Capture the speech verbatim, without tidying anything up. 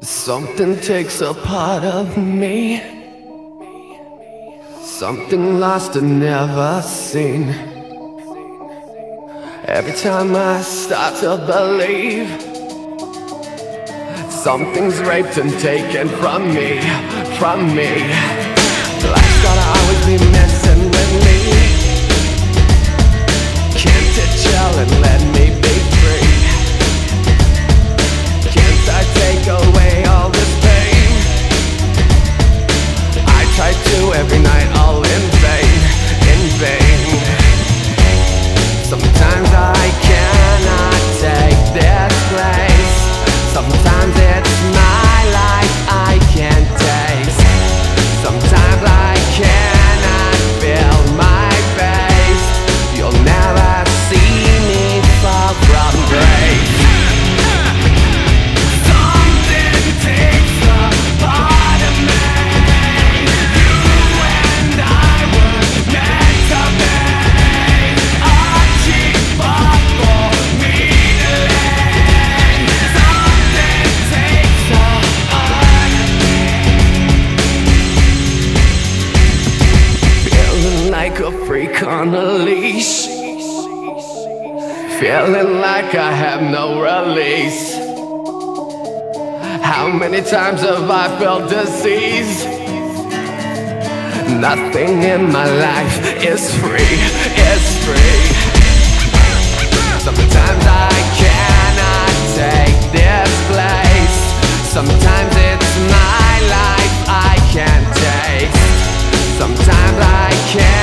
Something takes a part of me, something lost and never seen. Every time I start to believe, something's raped and taken from me, from me. Life's gotta always be messing with me. Can't it chill and let me be free? Can't I take away all this pain? I try to every night, all in vain, in vain. Sometimes I cannot take this place. Sometimes it's my life I can't taste. Sometimes I cannot feel my face. You'll never see me fall from grace. Like a freak on a leash, feeling like I have no release. How many times have I felt disease? Nothing in my life is free, is free. Sometimes I cannot take this place. Sometimes it's my life I can't taste. Sometimes I can't